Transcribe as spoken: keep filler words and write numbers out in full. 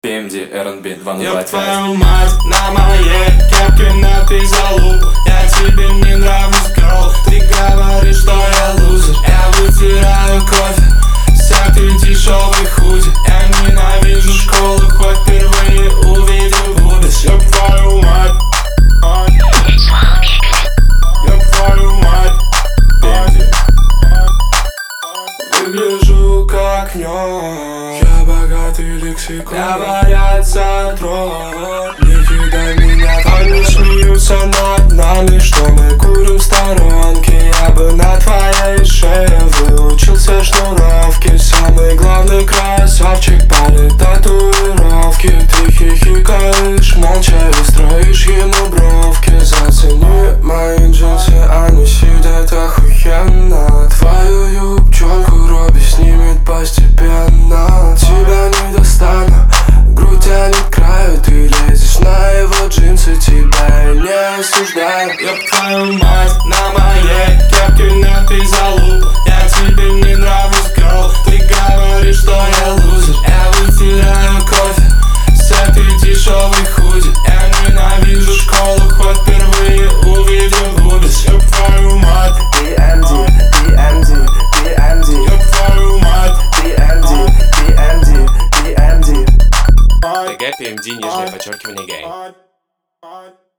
пи эм ди, эр энд би два ноль два Ёб пять. твою мать, на моей кепке напись залупу. Я тебе не нравлюсь, girl. Ты говоришь, что я лузер. Я вытираю кофе с этой дешевой худи. Я ненавижу школу, хоть впервые увидел бубис. Ёб твою мать, ёб твою мать, пи эм ди. Выгляжу как нёс. Я богатый лексикон. Я боятся трон. Не кидай меня. Они смеются над нами, что мы курим в сторонке. Я бы на твоей шее выучился шнуровки. Самый главный красавчик, палит татуировки. Ты хихикаешь молча и строишь ему бровки. Зацени мои джинсы, они сидят охуенно. Твою юбчонку Робби снимет постепенно. Тебя не достану, грудь тянет к краю. Ты лезешь на его джинсы, тебя я не осуждаю. Ёб твою мать, на моей кепке напись залупу. Я тебе не нравлюсь, girl. Ты говоришь, что я лузер. Я вытираю кофе с этой дешевой худи. Я ненавижу школу, хоть впервые увидел бубис. Ёб твою мать, пи эм ди, пи эм ди, пи эм ди, ёб твою мать, пи эм ди, пи эм ди, пи эм ди. тэ гэ пи эм ди, нижнее подчеркивание, гей. мать, мать.